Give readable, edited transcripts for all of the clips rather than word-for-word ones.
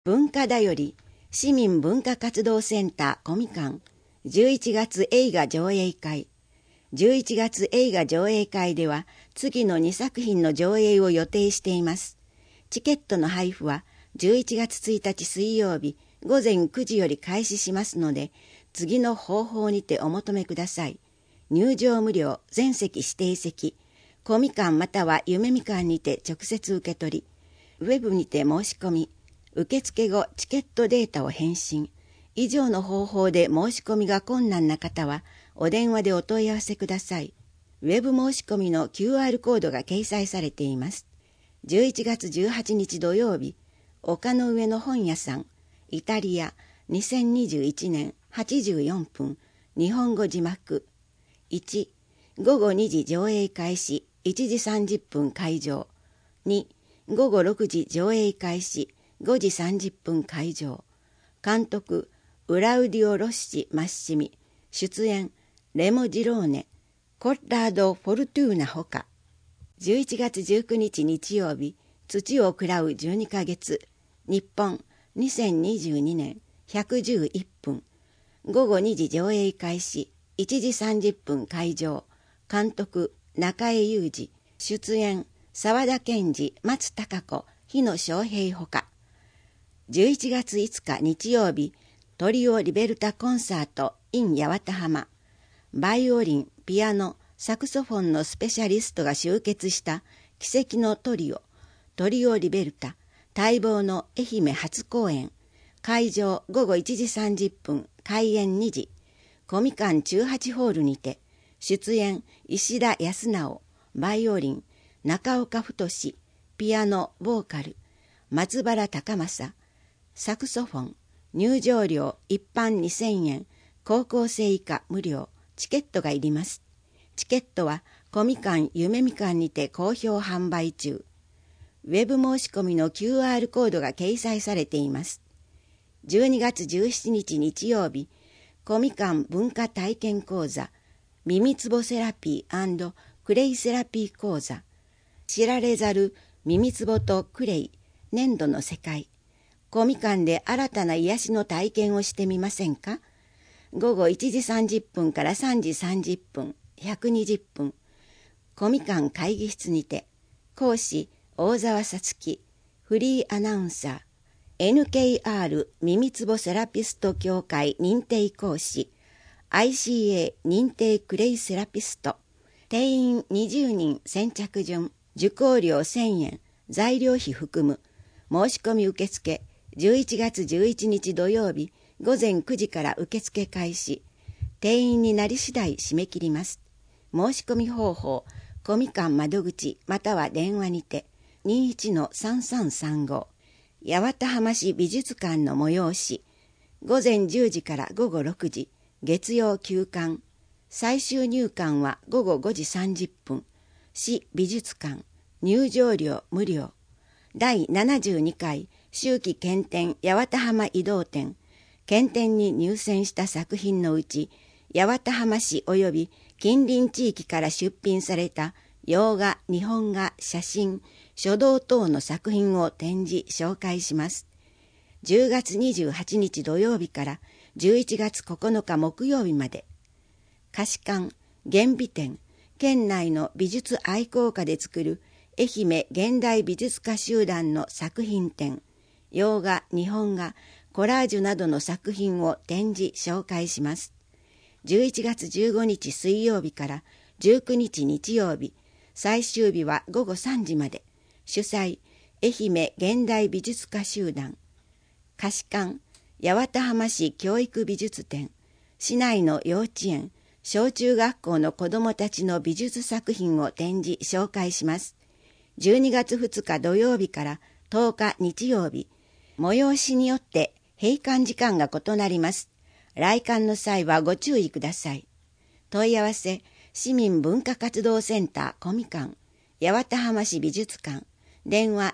文化だより市民文化活動センターコミカン11月映画上映会。11月映画上映会では次の2作品の上映を予定しています。チケットの配布は11月1日水曜日午前9時より開始しますので、次の方法にてお求めください。入場無料、全席指定席、コミカンまたは夢みかんにて直接受け取り、ウェブにて申し込み、受付後チケットデータを返信。以上の方法で申し込みが困難な方はお電話でお問い合わせください。ウェブ申し込みの QR コードが掲載されています。11月18日土曜日、丘の上の本屋さん、イタリア、2021年84分、日本語字幕。1、午後2時上映開始、1時30分会場。2、午後6時上映開始、5時30分会場。監督、ウラウディオ・ロッシ・マッシミ。出演、レモ・ジローネ、コッラード・フォルトゥーナほか。11月19日日曜日、土を喰らう12ヶ月。日本、2022年111分。午後2時上映開始、1時30分会場。監督、中江裕二。出演、沢田研二、松たか子、日野翔平ほか。11月5日日曜日、トリオ・リベルタコンサート in 八幡浜。バイオリン、ピアノ、サクソフォンのスペシャリストが集結した奇跡のトリオ、トリオ・リベルタ、待望の愛媛初公演。会場午後1時30分、開演2時。コミカン中8ホールにて、出演、石田康直、バイオリン、中岡太、ピアノ、ボーカル、松原高政、サクソフォン。入場料一般2000円、高校生以下無料。チケットがいります。チケットはコミカン夢みかんにて好評販売中。ウェブ申し込みの QR コードが掲載されています。12月17日日曜日、コミカン文化体験講座、耳つぼセラピー&クレイセラピー講座、知られざる耳つぼとクレイ、粘土の世界。コミカンで新たな癒しの体験をしてみませんか？午後1時30分から3時30分、120分。コミカン会議室にて、講師、大沢さつき、フリーアナウンサー、NKR 耳つぼセラピスト協会認定講師、ICA 認定クレイセラピスト、定員20人先着順、受講料1000円、材料費含む。申し込み受付、11月11日土曜日午前9時から受付開始。定員になり次第締め切ります。申し込み方法、コミカン窓口または電話にて 21-3335。八幡浜市美術館の催し。午前10時から午後6時、月曜休館。最終入館は午後5時30分。市美術館。入場料無料。第72回秋季県展八幡浜移動展。県展に入選した作品のうち、八幡浜市及び近隣地域から出品された洋画、日本画、写真、書道等の作品を展示、紹介します。10月28日土曜日から11月9日木曜日まで。菓子館、原美展、県内の美術愛好家で作る愛媛現代美術家集団の作品展、洋画、日本画、コラージュなどの作品を展示、紹介します。11月15日水曜日から19日日曜日、最終日は午後3時まで。主催、愛媛現代美術家集団。菓子館、八幡浜市教育美術展。市内の幼稚園、小中学校の子どもたちの美術作品を展示、紹介します。12月2日土曜日から10日日曜日、催しによって閉館時間が異なります。来館の際はご注意ください。問い合わせ、市民文化活動センターコミカン、八幡浜市美術館、電話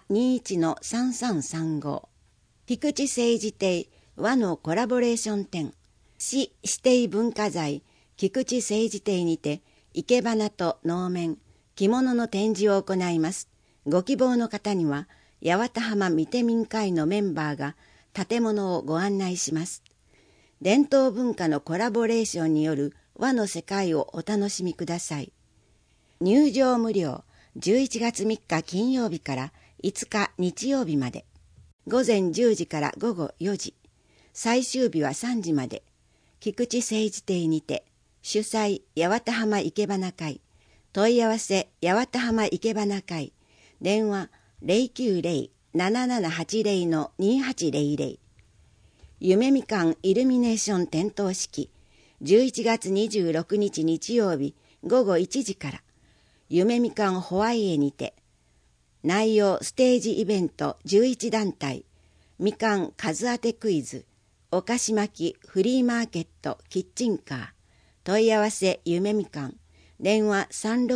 21-3335。菊池政治亭和のコラボレーション展。市指定文化財菊池政治亭にて、生け花と能面、着物の展示を行います。ご希望の方には、八幡浜見て民会のメンバーが建物をご案内します。伝統文化のコラボレーションによる和の世界をお楽しみください。入場無料、11月3日金曜日から5日日曜日まで。午前10時から午後4時。最終日は3時まで。菊池政治邸にて。主催、八幡浜いけばな会。問い合わせ、八幡浜いけばな会。電話、090-7780-2800。夢みかんイルミネーション点灯式。11月26日日曜日午後1時から。夢みかんホワイエにて。内容ステージイベント11団体。みかん数当てクイズ。お菓子巻きフリーマーケットキッチンカー。問い合わせ夢みかん。電話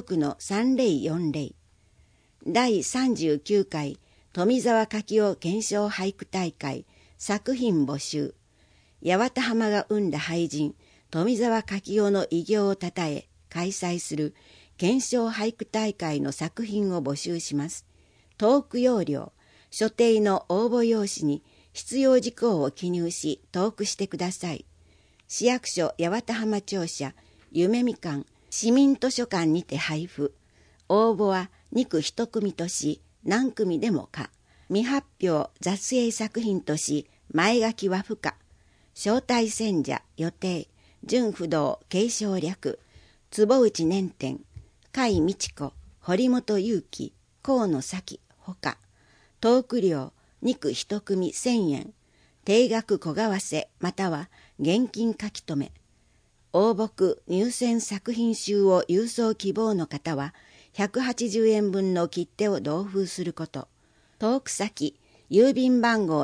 36-3040。第39回富沢柿雄検証俳句大会作品募集。八幡浜が生んだ俳人富沢柿雄の偉業をたたえ開催する検証俳句大会の作品を募集します。トーク要領、所定の応募用紙に必要事項を記入しトークしてください。市役所八幡浜庁舎夢みかん市民図書館にて配布。応募は2区1組とし何組でも可。未発表雑影作品とし前書きは不可。招待選者予定純不動継承略坪内年天甲斐美智子堀本裕樹河野咲ほか。トーク料2区1組1000円。定額小為替または現金書き留め。応募句入選作品集を郵送希望の方は180円分の切手を同封すること。トーク先郵便番号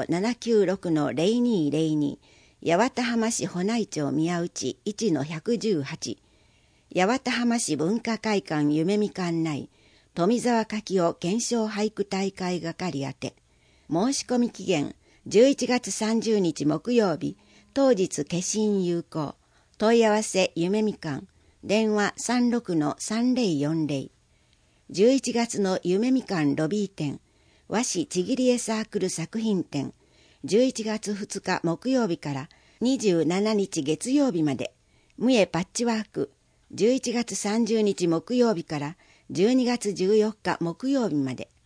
796-0202 八幡浜市保内町宮内 1-118 八幡浜市文化会館夢みかん内富沢柿雄検証俳句大会係宛て。申し込み期限11月30日木曜日。当日消印有効。問い合わせ夢みかん。電話 36-3040。11月の夢みかんロビー展和紙ちぎり絵サークル作品展。11月2日木曜日から27日月曜日まで。ムエパッチワーク。11月30日木曜日から12月14日木曜日まで。